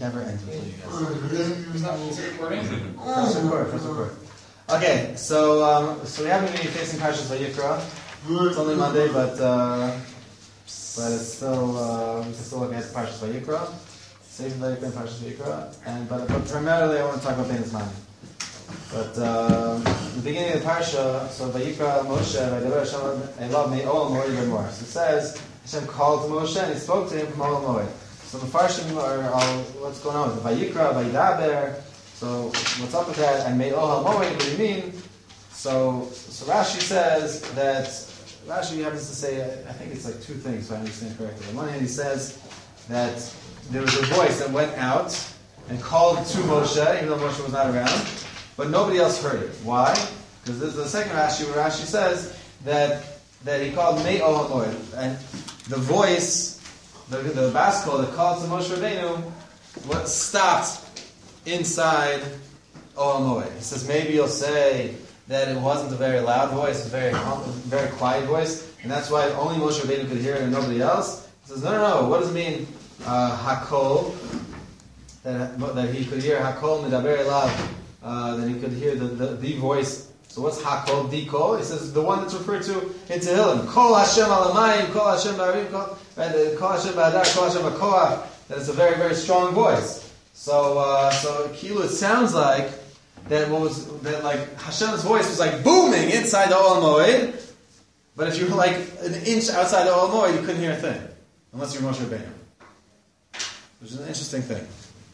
never ends with you guys. Is that recording? Press record. Okay, so we haven't been facing Parshas Vayikra. It's only Monday, but it's still we can still look at Parshas Vayikra, Sefer Vayikra and Parshas Vayikra, but primarily I want to talk about Bein Hazmanim. But the beginning of the parsha, so Vayikra Moshe, Vaydaber Hashem Elav Me'ol Moed V'Mor. So it says Hashem called to Moshe and he spoke to him from Ol Moed. So the Farshim are all what's going on with the Vayikra, Vaydaber. So what's up with that? And Me'ol Moed, what do you mean? So Rashi says that Rashi happens to say, I think it's like two things, if I understand correctly. On one hand, he says that there was a voice that went out and called to Moshe, even though Moshe was not around, but nobody else heard it. Why? Because this is the second Rashi, where Rashi says that he called Me'ol HaMoed, and the voice, the bas kol that called to Moshe Rabbeinu, what stopped inside Ol HaMoed. He says maybe you'll say that it wasn't a very loud voice, a very quiet voice, and that's why only Moshe Rabbeinu could hear it and nobody else. He says, no. What does it mean, hakol, that he could hear hakol medaber elav, that he could hear the voice. So what's hakol, the kol? He says the one that's referred to in Tehillim. Kol Hashem alamayim, kol Hashem ba'arim, kol Hashem ba'adar, kol Hashem ba'koach. That it's a very, very strong voice. So Kilu, it sounds like like Hashem's voice was like booming inside the Ol Moed, but if you were like an inch outside the Ol Moed, you couldn't hear a thing, unless you're Moshe Rabbeinu, which is an interesting thing.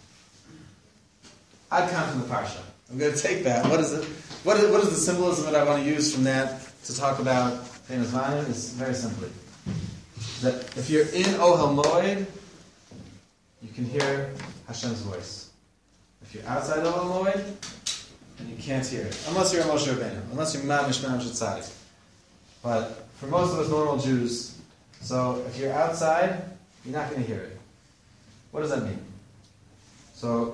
I'd come from the parsha. I'm going to take that. What is it? What is the symbolism that I want to use from that to talk about Bein Hazmanim? It's very simply that if you're in Ohel Moed, you can hear Hashem's voice. If you're outside Ohel Moed, and you can't hear it, unless you're a Moshe Rabbeinu, unless you're Mamish Tzaddik. But for most of us normal Jews, so if you're outside, you're not going to hear it. What does that mean? So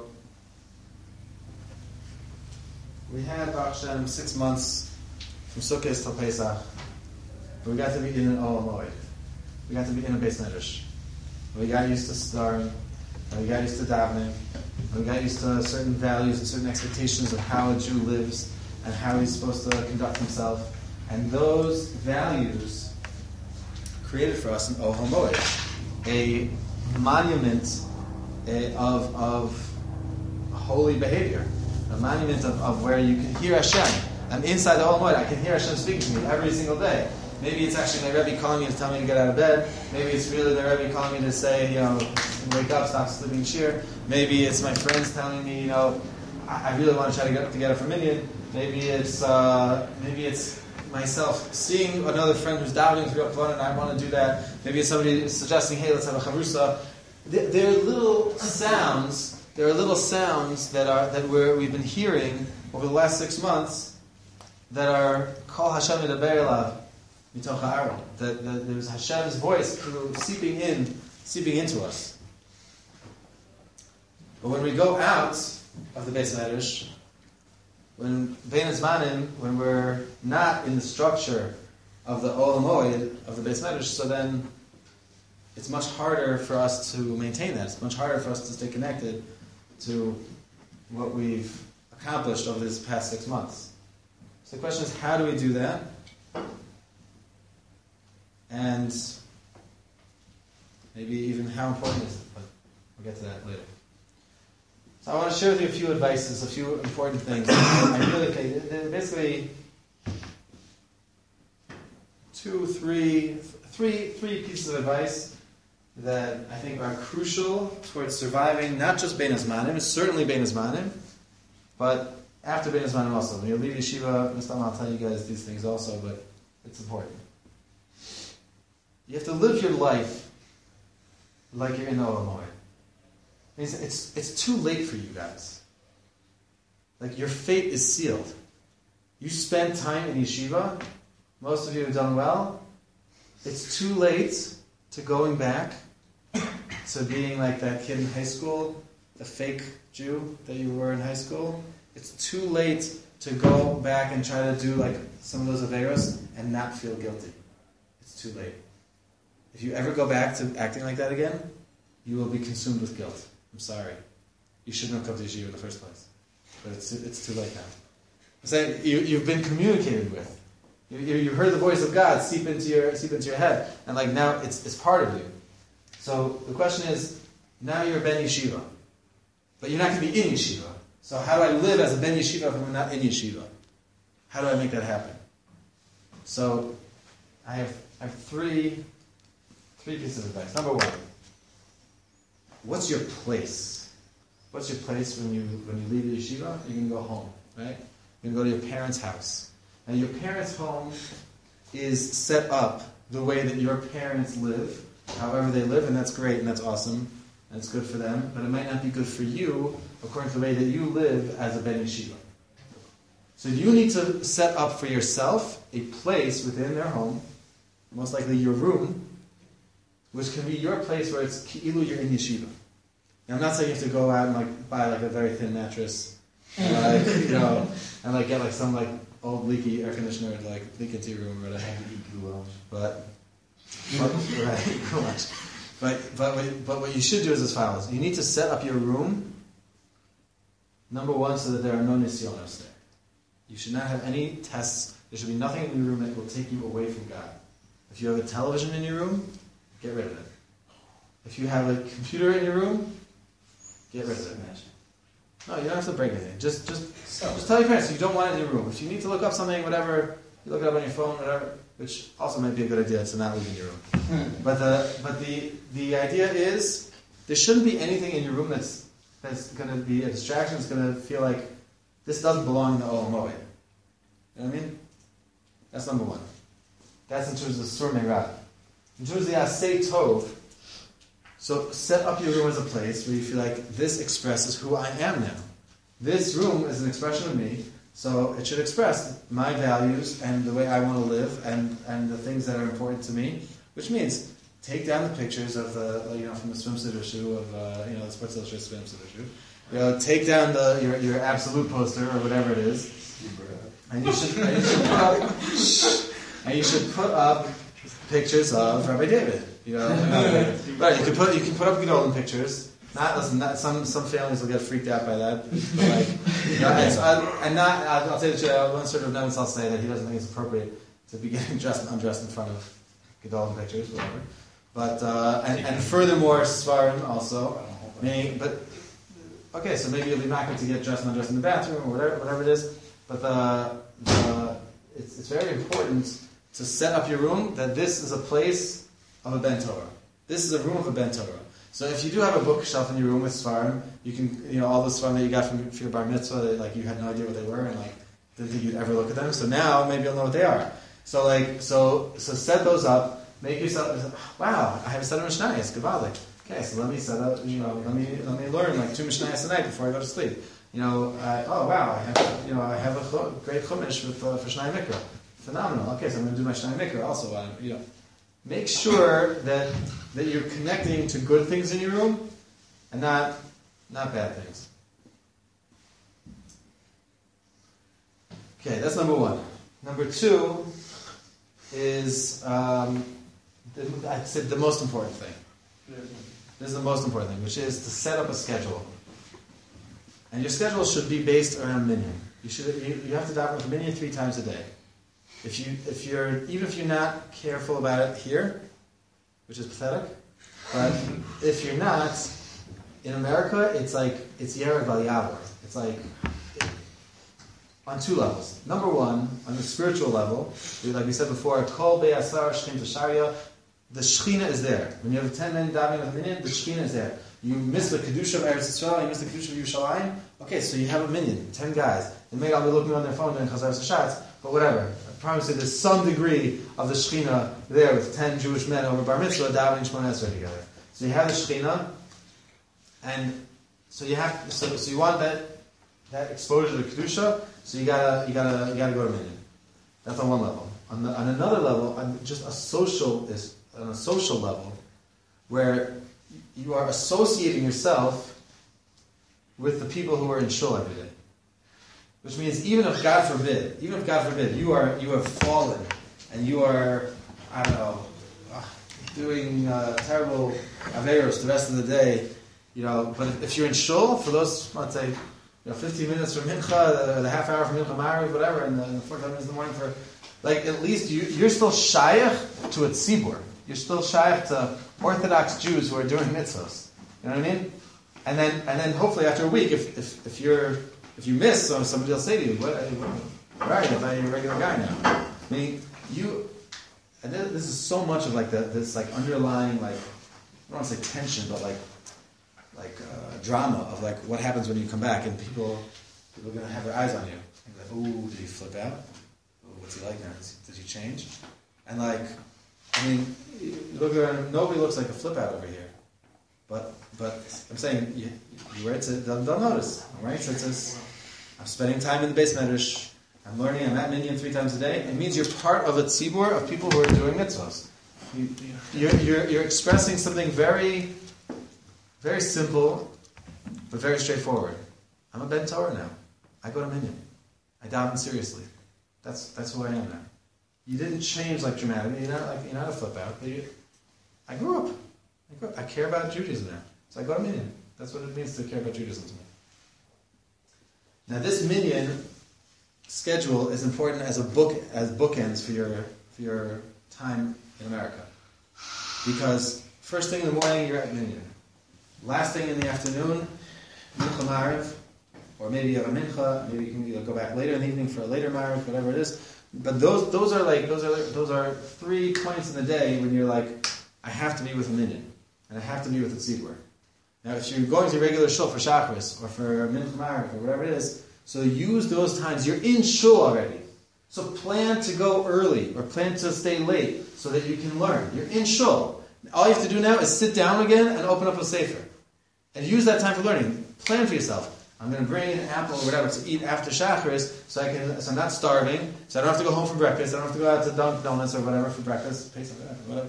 we had Baruch Hashem 6 months from Sukkot till Pesach. We got to be in an Ol Moed. We got to be in a Beis Medrash. We got used to starring. And we got used to davening. And we got used to certain values and certain expectations of how a Jew lives and how he's supposed to conduct himself. And those values created for us an Ohel Moed, a monument of holy behavior, a monument of where you can hear Hashem. I'm inside the Ohel Moed. I can hear Hashem speaking to me every single day. Maybe it's actually my Rebbe calling me to tell me to get out of bed. Maybe it's really the Rebbe calling me to say, wake up, stop sleeping shir. Maybe it's my friends telling me, I really want to try to get together for minyan. Maybe it's myself seeing another friend who's davening for Yom and I want to do that. Maybe it's somebody suggesting, hey, let's have a chavrusa. There are little sounds. There are little sounds that we've been hearing over the last 6 months that are Kol Hashem Medaber Elav Mitoch Ha'aron. That there's Hashem's voice seeping into us. But when we go out of the Beis Medrash, when Bein Hazmanim, when we're not in the structure of the Ol Moed of the Beis Medrash, so then it's much harder for us to maintain that. It's much harder for us to stay connected to what we've accomplished over these past 6 months. So the question is, how do we do that? And maybe even how important is it? But we'll get to that later. So I want to share with you a few advices, a few important things. I really think, basically, three pieces of advice that I think are crucial towards surviving not just Bein Hazmanim, certainly Bein Hazmanim, but after Bein Hazmanim also. When you leave yeshiva, I'll tell you guys these things also, but it's important. You have to live your life like you're in Ohel Moed. It's too late for you guys. Like your fate is sealed. You spent time in yeshiva. Most of you have done well. It's too late to going back to being like that kid in high school, the fake Jew that you were in high school. It's too late to go back and try to do like some of those averos and not feel guilty. It's too late. If you ever go back to acting like that again, you will be consumed with guilt. I'm sorry. you shouldn't have come to yeshiva in the first place. But it's too late now. I'm saying you've been communicated with. You heard the voice of God seep into your head, and like now it's part of you. So the question is, now you're a ben yeshiva, but you're not going to be in yeshiva. So how do I live as a ben yeshiva if I'm not in yeshiva? How do I make that happen? So I have three pieces of advice. Number one, what's your place? What's your place when you leave the yeshiva? You can go home, right? You can go to your parents' house. And your parents' home is set up the way that your parents live, however they live, and that's great and that's awesome, and it's good for them, but it might not be good for you according to the way that you live as a ben yeshiva. So you need to set up for yourself a place within their home, most likely your room, which can be your place where it's ki'ilu you're in yeshiva. Now I'm not saying you have to go out and buy a very thin mattress, and get some old leaky air conditioner to leak into your room or whatever. But what you should do is as follows. You need to set up your room, number one, so that there are no nisyonos there. You should not have any tests. There should be nothing in your room that will take you away from God. If you have a television in your room, get rid of it. If you have a computer in your room, get rid of it. No, you don't have to break anything. Just tell your parents you don't want it in your room. If you need to look up something, whatever, you look it up on your phone, whatever, which also might be a good idea to not leave in your room. But the idea is there shouldn't be anything in your room that's going to be a distraction. It's going to feel like this doesn't belong in the Olam Moed. You know what I mean? That's number one. That's in terms of Sur Meirad. In terms of the Asay Tov, so set up your room as a place where you feel like this expresses who I am now. This room is an expression of me, so it should express my values and the way I want to live and the things that are important to me. Which means take down the pictures of from the swimsuit issue of the Sports Illustrated swimsuit issue. Take down your absolute poster or whatever it is, and you should put up pictures of Rabbi David. Right? You can put up Gedolim pictures. Some families will get freaked out by that. I'll tell you the truth. One sort of notice I'll say that he doesn't think it's appropriate to be getting dressed and undressed in front of Gedolim pictures, whatever. But and furthermore, Svarim also. So maybe you'll be not going to get dressed and undressed in the bathroom or whatever it is. But it's very important to set up your room that this is a place of a Ben Torah. This is a room of a Ben Torah. So if you do have a bookshelf in your room with Svarim, you can, all the Svarim that you got from your bar mitzvah, that you had no idea what they were and didn't think you'd ever look at them. So now maybe you'll know what they are. So set those up. Make yourself, wow, I have a set of Mishnayos, Gavaldik. Okay, so let me set up, let me learn 2 Mishnayos a night before I go to sleep. I have a great chumash for Shnai Mikra. Phenomenal. Okay, so I'm going to do my Shnai Mikra also. Make sure that you're connecting to good things in your room and not bad things. Okay, that's number one. Number two is I'd say the most important thing. This is the most important thing, which is to set up a schedule. And your schedule should be based around minyan. You have to daven with minyan 3 times a day. Even if you're not careful about it here, which is pathetic, but if you're not, in America, it's Yered Val Yavor. It's on 2 levels. Number one, on the spiritual level, like we said before, Kol Be'asar Shechin T'Sharya, the Shechina is there. When you have 10 men davening with a minyan, the Shechina is there. You miss the Kedusha of Eretz Yisrael, you miss the Kedusha of Yerushalayim. Okay, so you have a minyan, 10 guys. They may all be looking on their phone doing Chazar Sashatz, but whatever. I promise you there's some degree of the Shechina there with 10 Jewish men over Bar Mitzvah davening Shemona Esrei together. So you have the Shechina, and so you want that exposure to Kedusha, so you gotta go to minyan. That's on one level. On another level, on just a social level, where you are associating yourself with the people who are in shul every day. Which means even if God forbid you have fallen and you are, doing terrible averos the rest of the day, But if you're in shul for those, let's say, 15 minutes from mincha, the half hour from mincha ma'ariv, whatever, and the 45 minutes in the morning for, at least you're still shayach to a tzibur. You're still shayach to Orthodox Jews who are doing mitzvahs. You know what I mean? And then hopefully after a week, if you miss, so somebody will say to you, "What? Right? I thought you're a regular guy now." I mean, and this is so much of this underlying I don't want to say tension, but drama of what happens when you come back, and people are going to have their eyes on you. Like, "Ooh, did he flip out? Ooh, what's he like now? Did he change?" And you look around, nobody looks like a flip out over here. But I'm saying you write it. They'll notice. Right? So it says, "I'm spending time in the Beis Medrash. I'm learning. I'm at minyan 3 times a day." It means you're part of a tzibur of people who are doing mitzvahs. You're expressing something very, very simple, but very straightforward. I'm a Ben Torah now. I go to minyan. I daven seriously. That's who I am now. You didn't change dramatically. You're not a flip out. But I grew up. I care about Judaism now. So I go to minyan. That's what it means to care about Judaism to me. Now this minyan schedule is important as bookends for your time in America. Because first thing in the morning you're at minyan. Last thing in the afternoon, mincha ma'ariv, or maybe you have a mincha. Maybe you can go back later in the evening for a later ma'ariv, whatever it is. But those are 3 points in the day when you're I have to be with a minyan, and I have to be with the tzibur. Now, if you're going to regular shul for Shacharis or for mincha ma'ariv or whatever it is, so use those times. You're in shul already, so plan to go early or plan to stay late so that you can learn. You're in shul. All you have to do now is sit down again and open up a sefer, and use that time for learning. Plan for yourself. I'm going to bring an apple or whatever to eat after Shacharis, so I'm not starving, so I don't have to go home for breakfast. I don't have to go out to Dunkin' Donuts or whatever for breakfast. Pay some whatever.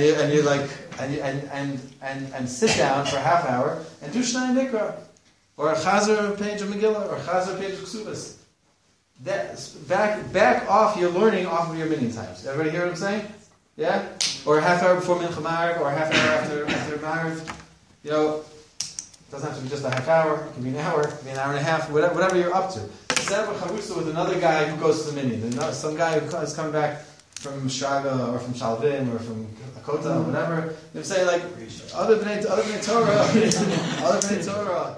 And sit down for a half hour and do Shnai Mikra, or a Chazer page of Megillah, or a Chazer page of Ksubas. Back off your learning off of your minyan times. Everybody hear what I'm saying? Yeah? Or a half hour before Mincha Ma'ariv, or a half hour after Ma'ariv. It doesn't have to be just a half hour. It can be an hour. It can be an hour and a half. Whatever you're up to. Set up a chavrusa with another guy who goes to the minyan. Some guy who is coming back from Shraga or from Shalvim or from Akota or whatever. They say other b'nei Torah, other b'nei Torah,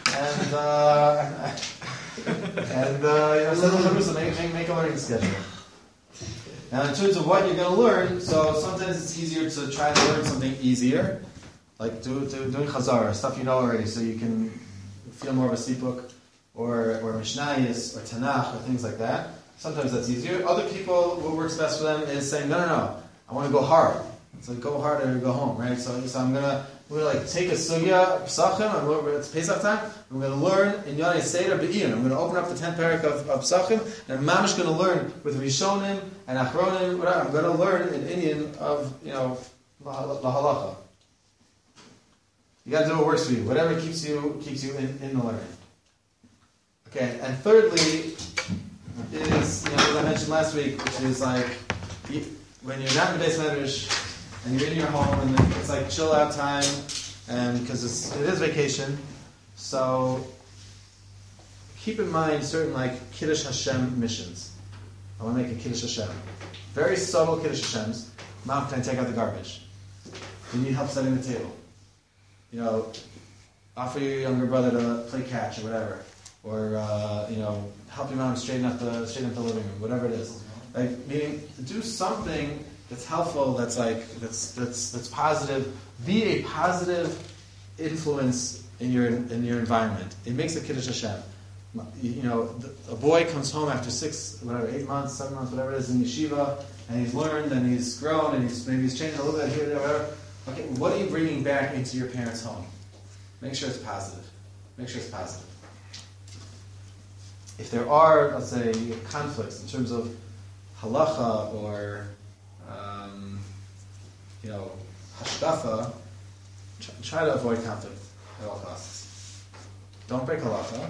and set up a chavrusa. Make a learning schedule. Now, in terms of what you're going to learn, so sometimes it's easier to try to learn something easier. Doing Chazar, stuff you know already, so you can feel more of a sipuk, or Mishnayos, or Tanakh, or things like that. Sometimes that's easier. Other people, what works best for them is saying, no, I want to go hard. It's go hard or go home, right? So we're take a sugya, Psachim, it's Pesach time, I'm going to learn in Yonei Seder Be'iyun. I'm going to open up the 10th parak of Psachim, and I'm mamish going to learn with Rishonim and Achronim, whatever. I'm going to learn in Indian of, Lahalacha. You got to do what works for you. Whatever keeps you in the learning. Okay, and thirdly is, as I mentioned last week, which is when you're not in the Beis Medrash and you're in your home, and it's chill out time, and because it is vacation, so keep in mind certain Kiddush Hashem missions. I want to make a Kiddush Hashem. Very subtle Kiddush Hashems. Mom, can I take out the garbage? You need help setting the table. Offer your younger brother to play catch or whatever, or help your mom straighten up the living room, whatever it is. Meaning, do something that's helpful, that's positive. Be a positive influence in your environment. It makes a Kiddush Hashem. A boy comes home after 8 months, 7 months, whatever it is, in yeshiva, and he's learned and he's grown and he's changed a little bit here, there, whatever. Okay, what are you bringing back into your parents' home? Make sure it's positive. If there are, let's say, conflicts in terms of halacha or, hashkafa, try to avoid conflict at all costs. Don't break halacha.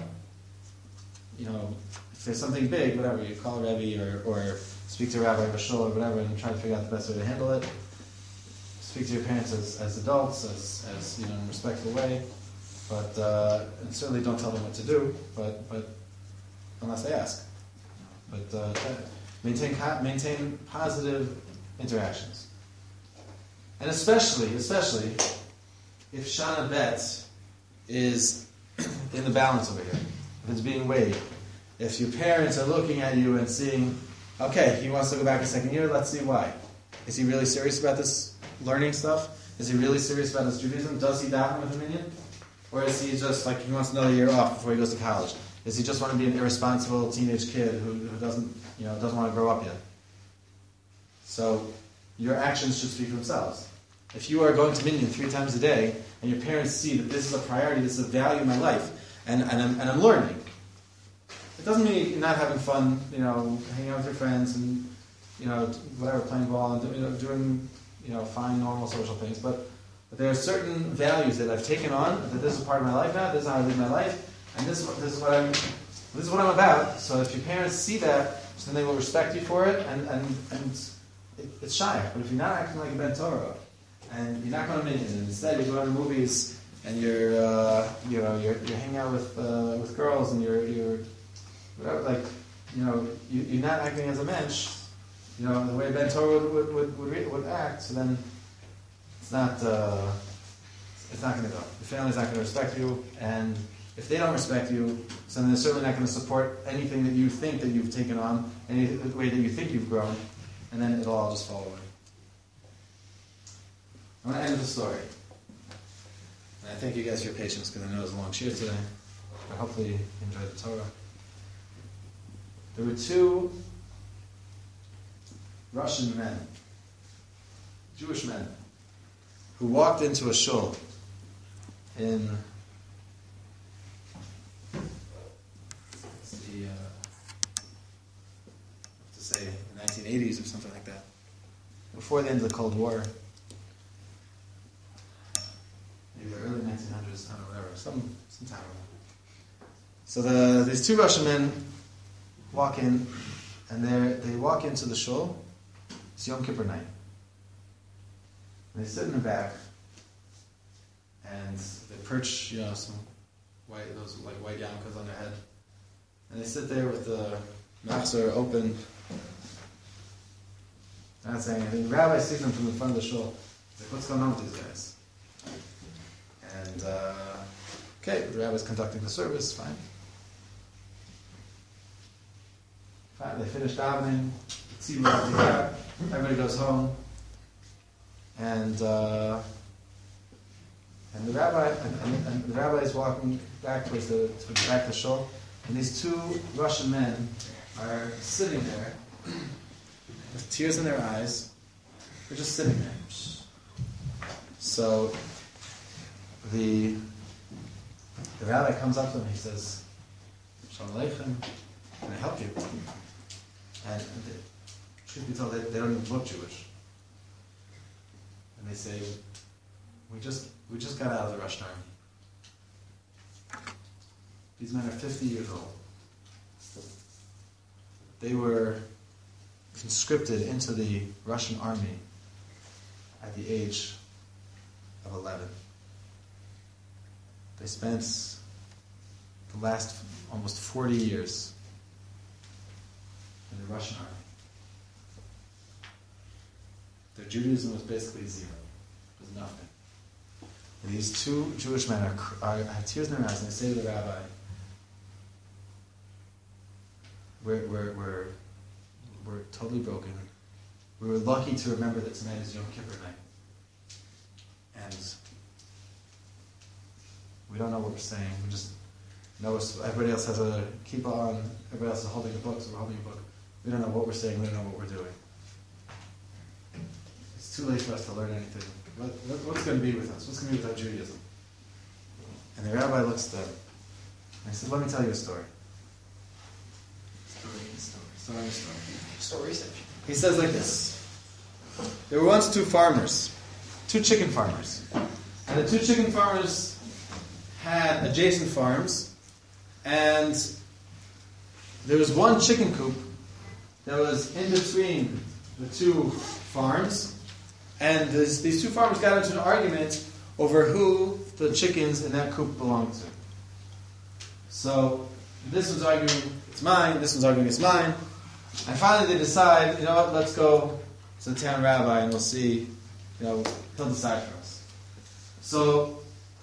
If there's something big, whatever, you call a Rebbe or speak to a rabbi or shul or whatever and try to figure out the best way to handle it. Speak to your parents as adults, as in a respectful way. but and certainly don't tell them what to do, but unless they ask. But maintain positive interactions, and especially if Shana Bet is in the balance over here, if it's being weighed, if your parents are looking at you and seeing, okay, he wants to go back a second year, let's see why. Is he really serious about this learning stuff? Is he really serious about his Judaism? Does he daven with a minyan? Or is he just like he wants another year off before he goes to college? Does he just want to be an irresponsible teenage kid who doesn't want to grow up yet? So your actions should speak for themselves. If you are going to minyan 3 times a day and your parents see that this is a priority, this is a value in my life, and I'm learning, it doesn't mean you're not having fun, hanging out with your friends and whatever, playing ball and doing fine normal social things, but there are certain values that I've taken on, that this is part of my life now, this is how I live my life, and this is what I'm about. So if your parents see that, then they will respect you for it, and it's shy. But if you're not acting like a Ben Torah, and you're not going to minyan, and instead you're going to movies, and you're hanging out with girls, and you're whatever, you're not acting as a mensch, the way Ben Torah would act. So then it's not going to go. The family's not going to respect you, and if they don't respect you, so then they're certainly not going to support anything that you think that you've taken on, any way that you think you've grown, and then it'll all just fall away. I'm going to end with a story. And I thank you guys for your patience, because I know it was a long shir today, but hopefully you enjoyed the Torah. There were 2 Russian men, Jewish men, who walked into a shul in the 1980s or something like that, before the end of the Cold War, maybe the early 1900s, I don't know, whatever, some time ago. So these 2 Russian men walk in, and they walk into the shul. It's Yom Kippur night. And they sit in the back, and they perch, some white yarmulkes on their head. And they sit there with the machzor open, not saying anything. The rabbi sees them from the front of the shul. He's like, what's going on with these guys? And, okay, the rabbi's conducting the service, fine. They finish davening, everybody goes home, and the rabbi is walking back towards the back of the shul, and these 2 Russian men are sitting there with tears in their eyes. They're just sitting there. So the rabbi comes up to them. He says, "Shalom Aleichem, can I help you?" And truth be told, they don't even look Jewish. And they say, we just got out of the Russian army. These men are 50 years old. They were conscripted into the Russian army at the age of 11. They spent the last almost 40 years in the Russian army. Their Judaism was basically zero. It was nothing. And these 2 Jewish men have tears in their eyes, and they say to the rabbi, we're totally broken. We were lucky to remember that tonight is Yom Kippur night. And we don't know what we're saying. We just know everybody else has a kippah on, everybody else is holding a book, so we're holding a book. We don't know what we're saying, we don't know what we're doing. It's too late for us to learn anything. What's going to be with us? What's going to be with our Judaism? And the rabbi looks at them, and he said, let me tell you a story. Story. He says like this. There were once 2 farmers, 2 chicken farmers. And the 2 chicken farmers had adjacent farms, and there was one chicken coop that was in between the 2 farms, and these 2 farmers got into an argument over who the chickens in that coop belong to? So this one's arguing it's mine, this one's arguing it's mine. And finally they decide, you know what, let's go to the town rabbi and we'll see, he'll decide for us. So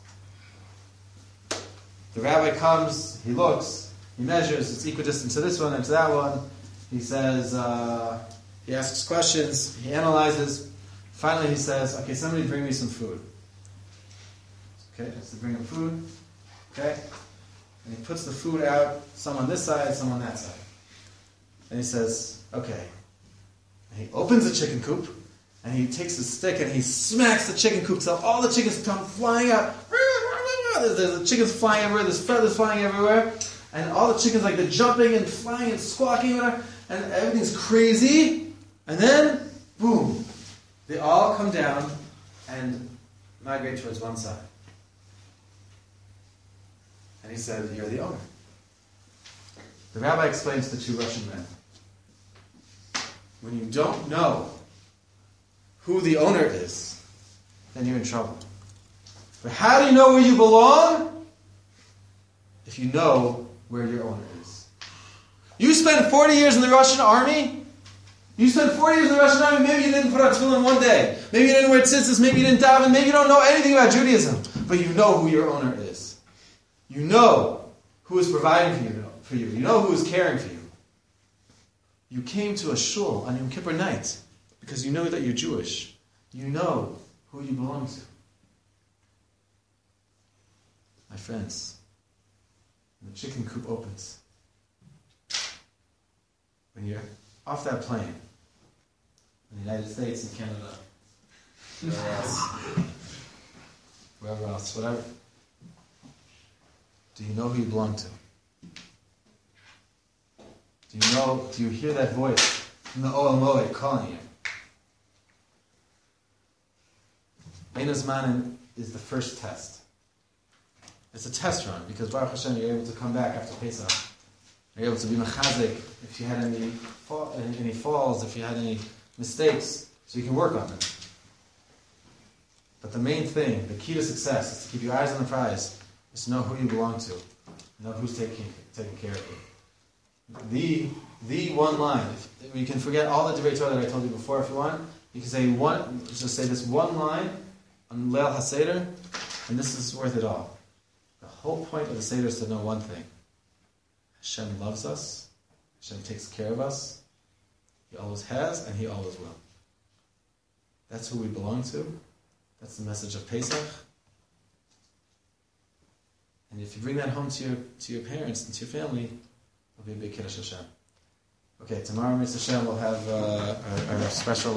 the rabbi comes, he looks, he measures, it's equidistant to this one and to that one. He says, he asks questions, he analyzes. Finally he says, okay, somebody bring me some food. Okay, so bring him food. Okay, and he puts the food out, some on this side, some on that side. And he says, okay. And he opens the chicken coop, and he takes his stick and he smacks the chicken coop till all the chickens come flying out. There's the chickens flying everywhere, there's feathers flying everywhere, and all the chickens they're jumping and flying and squawking, and everything's crazy. And then, boom, they all come down and migrate towards one side. And he said, you're the owner. The rabbi explains to two Russian men, when you don't know who the owner is, then you're in trouble. But how do you know where you belong? If you know where your owner is. You spent 40 years in the Russian army. You spent 40 years in the Russian army. Maybe you didn't put on tefillin one day. Maybe you didn't wear tzitzis. Maybe you didn't daven. Maybe you don't know anything about Judaism. But you know who your owner is. You know who is providing for you. You know who is caring for you. You came to a shul on Yom Kippur night because you know that you're Jewish. You know who you belong to. My friends, when the chicken coop opens, when you're off that plane, in the United States and Canada, wherever else, whatever, do you know who you belong to? Do you hear that voice from the Oel Moed calling you? Ein Hazmanim is the first test. It's a test run because Baruch Hashem, you're able to come back after Pesach. You're able to be mechazik if you had any falls, if you had any mistakes, so you can work on them. But the main thing, the key to success, is to keep your eyes on the prize, is to know who you belong to, know who's taking care of you. The one line. If you can forget all the Divrei Torah that I told you before if you want. You can say just say this one line on Leil HaSeder, and this is worth it all. The whole point of the Seder is to know one thing. Hashem loves us. Hashem takes care of us. He always has, and He always will. That's who we belong to. That's the message of Pesach. And if you bring that home to your parents and to your family, it'll be a big Kiddush Hashem. Okay, tomorrow, Mr. Hashem, we'll have our special